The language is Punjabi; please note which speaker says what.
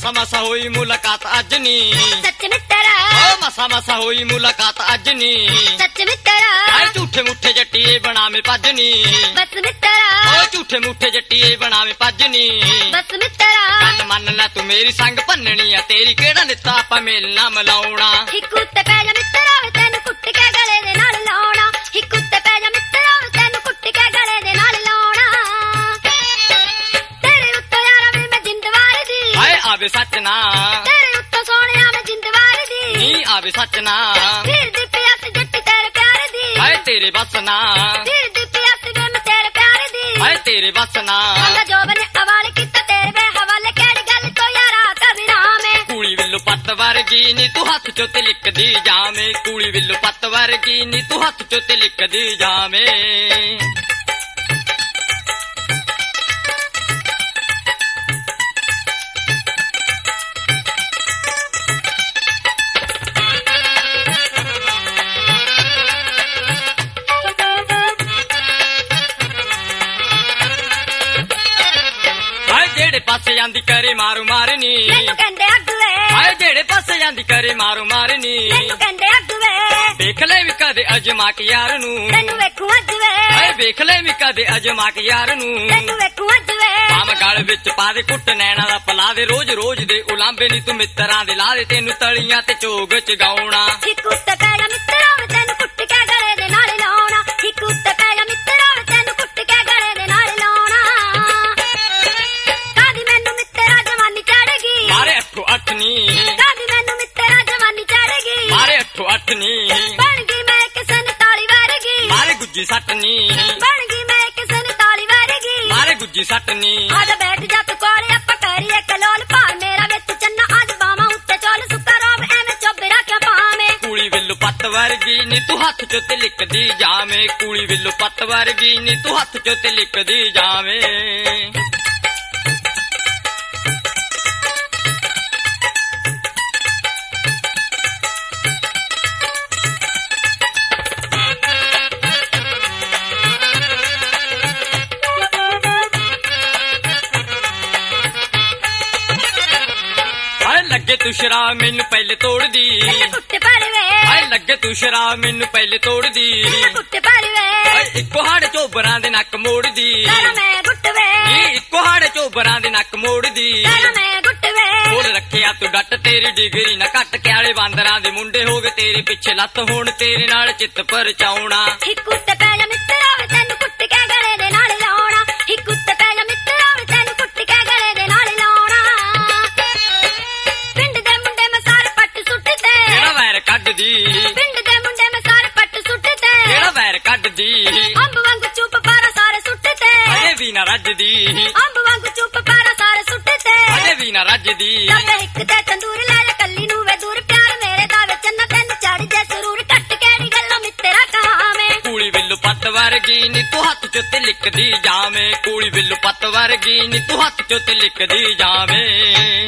Speaker 1: ਮਸਾ ਮਸਾ ਹੋਈ ਮੁਲਾਕਾਤ ਅੱਜ ਨੀ
Speaker 2: ਸੱਚ ਮਿੱਤਰਾ
Speaker 1: ਓ ਮਸਾ ਮਸਾ ਹੋਈ ਮੁਲਾਕਾਤ ਅੱਜ ਨੀ
Speaker 2: ਸੱਚ ਮਿੱਤਰਾ
Speaker 1: ਆਏ ਝੂਠੇ ਮੁੱਠੇ ਜੱਟੀਏ ਬਣਾਵੇਂ ਭੱਜ ਨੀ
Speaker 2: ਬਸ ਮਿੱਤਰਾ
Speaker 1: ਓ ਝੂਠੇ ਮੁੱਠੇ ਜੱਟੀਏ ਬਣਾਵੇਂ ਭੱਜ ਨੀ
Speaker 2: ਬਸ ਮਿੱਤਰਾ
Speaker 1: ਗੱਲ ਮੰਨ ਲੈ ਤੂੰ ਮੇਰੀ ਸੰਗ ਭੰਨਣੀ ਆ ਤੇਰੀ ਕਿਹੜਾ ਦਿੱਤਾ ਆਪਾਂ ਮੇਲਣਾ ਮਲਾਉਣਾ
Speaker 2: ਇੱਕ ਉੱਤੇ ਪੈ ਜਾ ਮਿੱਤਰਾ ਵੇ ਤੈਨੂੰ ਕੁੱਟ ਕੇ ਗਲੇ ਦੇ ਨਾਲ ਲਾਉਣਾ ਇੱਕ ਉੱਤੇ ਪੈ ਜਾ ਮਿੱਤਰਾ ਵੇ ਤੈਨੂੰ ਕੁੱਟ ਕੇ ਗਲੇ ਦੇ ਨਾਲ ਲਾਉਣਾ ਤੇਰੇ ਉੱਤੋਂ ਯਾਰਾ ਵੇ ਮੈਂ ਜਿੰਦ ਵਾਰਦੀ
Speaker 1: ਹਾਏ ਆਵੇ ਸੱਚ ਨਾ
Speaker 2: ਤੇਰੇ ਉੱਤੋਂ ਸੋਹਣਿਆ ਮੈਂ ਜਿੰਦ ਵਾਰਦੀ
Speaker 1: ਨੀ ਆਵੇ ਸੱਚ ਨਾ
Speaker 2: ਫਿਰਦੀ ਪਿਆਸ ਜੱਟੀ ਤੇਰੇ ਪਿਆਰ ਦੀ
Speaker 1: ਹਾਏ ਤੇਰੇ ਬਸ ਨਾ
Speaker 2: ਫਿਰਦੀ ਪਿਆਸ ਵੇ ਮੈਂ ਤੇਰੇ ਪਿਆਰ ਦੀ
Speaker 1: ਹਾਏ ਤੇਰੇ ਬਸ ਨਾ
Speaker 2: ਉਹਦਾ ਜੋਬ ਨੇ ਹਵਾਲੇ ਕੀਤਾ ਤੇਰੇ ਵੇ ਹਵਾਲੇ ਕਿਹੜੀ ਗੱਲ ਤੋਂ ਯਾਰਾ ਕਬੀਰਾਵੇਂ
Speaker 1: ਕੂਲੀ ਵਿੱਲੋ ਪੱਤ ਵਰਗੀ ਨੀ ਤੂੰ ਹੱਥ ਚੋਂ ਤੇ ਲਿਖਦੀ ਜਾਵੇਂ ਕੂਲੀ ਵਿੱਲੋ ਪੱਤ ਵਰਗੀ ਨੀ ਤੂੰ ਹੱਥ ਚੋਂ ਤੇ ਲਿਖਦੀ ਜਾਵੇਂ ਜਿਹੜੇ ਪਾਸੇ ਜਾਂਦੀ ਕਰੇ ਮਾਰੂ ਮਾਰਨੀ
Speaker 2: ਮੈਨੂੰ ਕਹਿੰਦੇ ਅੱਗਵੇ
Speaker 1: ਹਾਏ ਜਿਹੜੇ ਪਾਸੇ ਜਾਂਦੀ ਕਰੇ ਮਾਰੂ ਮਾਰਨੀ
Speaker 2: ਮੈਨੂੰ ਕਹਿੰਦੇ ਅੱਗਵੇ
Speaker 1: ਵੇਖ ਲੈ ਵੀ ਕਦੇ ਅਜਮਾ ਕੇ ਯਾਰ ਨੂੰ
Speaker 2: ਤੈਨੂੰ ਵੇਖੂ ਅੱਜਵੇ
Speaker 1: ਹਾਏ ਵੇਖ ਲੈ ਵੀ ਕਦੇ ਅਜਮਾ ਕੇ ਯਾਰ ਨੂੰ
Speaker 2: ਤੈਨੂੰ ਵੇਖੂ ਅੱਜਵੇ
Speaker 1: ਆਮ ਗਲ ਵਿੱਚ ਪਾ ਦੇ ਕੁੱਟ ਨੈਣਾ ਦਾ ਪਲਾ ਦੇ ਰੋਜ਼ ਰੋਜ਼ ਦੇ ਉਲਾਂਬੇ ਨੀ ਤੂੰ ਮਿੱਤਰਾਂ ਦੇ ਲਾ ਦੇ ਤੈਨੂੰ ਤਲੀਆਂ ਤੇ ਚੋਗ ਚ ਗਾਉਣਾ
Speaker 2: ਇੱਕ ਉੱਤੇ ਪੈ ਜਾ ਮਿੱਤਰਾ ਵੇ ਤੈਨੂੰ ਕੁੱਟ ਕੇ ਗਲੇ ਦੇ ਨਾਲ ਲਾਉਣਾ ਇੱਕ ਉੱਤੇ ਪੈ ਜਾ ਮਿੱਤਰਾ ਵੇ ਤੈਨੂੰ ਕੁੱਟ ਕੇ ਗਲੇ ਦੇ ਨਾਲ ਲਾਉਣਾ ਕਾਦੀ ਮੈਨੂੰ ਮਿੱਤਰਾ ਜਵਾਨੀ ਚੜੇਗੀ
Speaker 1: ਮਾਰੇ 8-8 ਨੀ
Speaker 2: ਕਾਦੀ ਮੈਨੂੰ ਮਿੱਤਰਾ ਜਵਾਨੀ ਚੜੇਗੀ
Speaker 1: ਮਾਰੇ 8-8 ਨੀ
Speaker 2: ਬਣ ਗਈ ਮੈਂ ਕਿਸੇ ਨੇ ਤਾਲੀ ਵਾਰਗੀ
Speaker 1: ਮਾਰੇ ਗੁੱਜੀ ਸੱਟ ਨੀ
Speaker 2: ਬਣ ਗਈ ਮੈਂ ਕਿਸੇ ਨੇ ਤਾਲੀ ਵਾਰਗੀ
Speaker 1: ਮਾਰੇ ਗੁੱਜੀ ਸੱਟ ਨੀ
Speaker 2: ਆਜ ਬੈਠ ਜਾ ਤੂੰ ਕੋਲੇ ਆਪਾਂ ਕਰੀਏ ਕਲੋਲ ਭਾਰ ਮੇਰਾ ਵਿੱਚ ਚੰਨਾ ਅੱਜ ਬਾਵਾਂ ਉੱਤੇ ਚੋਲ ਸੁੱਕਾ ਰੋਬ ਐਵੇਂ ਚੋਬਰਾ ਕਿਉਂ ਪਾਵੇਂ
Speaker 1: ਕੂਲੀ ਵਿੱਲੋ ਪੱਤ ਵਰਗੀ ਨੀ ਤੂੰ ਹੱਥ ਚੋਂ ਤੇ ਲਿਖਦੀ ਜਾਵੇਂ ਕੂਲੀ ਵਿੱਲੋ ਪੱਤ ਵਰਗੀ ਨੀ ਤੂੰ ਹੱਥ ਚੋਂ ਤੇ ਲਿਖਦੀ ਜਾਵੇਂ ਲੱਗੇ ਤੂੰ ਸ਼ਰਾਬ ਮੈਨੂੰ ਪਹਿਲੇ ਤੋੜਦੀ
Speaker 2: ਕੁੱਤੇ ਪਰਵੇ
Speaker 1: ਹਾਏ ਲੱਗੇ ਤੂੰ ਸ਼ਰਾਬ ਮੈਨੂੰ ਪਹਿਲੇ ਤੋੜਦੀ
Speaker 2: ਕੁੱਤੇ ਪਰਵੇ
Speaker 1: ਹਾਏ ਇੱਕੋ ਹਾੜੇ ਚੋਬਰਾਂ ਦੇ ਨੱਕ ਮੋੜਦੀ
Speaker 2: ਕਰ ਮੈਂ ਗੁੱਟਵੇ
Speaker 1: ਨੀ ਇੱਕੋ ਹਾੜੇ ਚੋਬਰਾਂ ਦੇ ਨੱਕ ਮੋੜਦੀ
Speaker 2: ਕਰ ਮੈਂ ਗੁੱਟਵੇ
Speaker 1: ਬੋਲ ਰੱਖਿਆ ਤੂੰ ਡੱਟ ਤੇਰੀ ਡਿਗਰੀ ਨਾ ਘੱਟ ਕੇ ਆਲੇ ਬਾਂਦਰਾਂ ਦੇ ਮੁੰਡੇ ਹੋ ਗਏ ਤੇਰੇ ਪਿੱਛੇ ਲੱਤ ਹੁਣ ਤੇਰੇ ਨਾਲ ਚਿੱਤ ਪਰਚਾਉਣਾ
Speaker 2: ਇੱਕ ਉੱਤੇ ਪੈ ਜਾ ਮਿੱਤਰਾ ਵੇ ਤੈਨੂੰ ਕੁੱਟ ਕੇ ਗਲੇ ਦੇ ਨਾਲ ਲਾਉਣਾ ਇੱਕ ਉੱਤੇ ਪੈ ਜਾ ਮਿੱਤਰਾ ਵੇ ਤੈਨੂੰ ਕੁੱਟ ਕੇ ਗਲੇ ਦੇ ਨਾਲ ਲਾਉਣਾ ਪਿੰਡ ਦੇ ਮੁੰਡੇ ਮੈਂ ਸਾਰੇ ਪੱਟ ਸੁੱਟਦੇ
Speaker 1: ਕਿਹੜਾ ਵੈਰ ਕੱਢਦੀ
Speaker 2: ਪਿੰਡ ਦੇ ਮੁੰਡੇ ਮੈਂ ਸਾਰੇ ਪੱਟ ਸੁੱਟਦੇ
Speaker 1: ਕਿਹੜਾ ਵੈਰ ਕੱਢਦੀ
Speaker 2: ਅੰਬ ਵਾਂਗ ਚੁੱਪ ਪਾਰਾ ਸਾਰੇ ਸੁੱਟਦੇ
Speaker 1: ਅਜੇ ਵੀ ਨਾ ਰੱਜਦੀ
Speaker 2: ਅੰਬ ਵਾਂਗ ਚੁੱਪ ਪਾਰਾ ਸਾਰੇ ਸੁੱਟਦੇ
Speaker 1: ਅਜੇ ਵੀ ਨਾ ਰੱਜਦੀ
Speaker 2: ਜਦ ਇੱਕ ਤੇ ਤੰਦੂਰ ਲੈ ਜਾ ਕੱਲੀ ਨੂੰ ਵੇ ਦੂਰ ਪਿਆਰ ਮੇਰੇ ਦਾ ਵੇ ਚੰਨਾ ਤੈਨੂੰ ਚੜ ਜੇ ਸਰੂਰ ਕੱਟ ਕਿਹੜੀ ਗੱਲੋਂ ਮਿੱਤਰਾ ਕਹਾਵੇਂ
Speaker 1: ਕੂਲੀ ਵਿੱਲੋ ਪੱਤ ਵਰਗੀ ਨੀ ਤੂੰ ਹੱਥ ਚੋਂ ਤੇ ਲਿਖਦੀ ਜਾਵੇਂ ਕੂਲੀ ਵਿੱਲੋ ਪੱਤ ਵਰਗੀ ਨੀ ਤੂੰ ਹੱਥ ਚੋਂ ਤੇ ਲਿਖਦੀ ਜਾਵੇਂ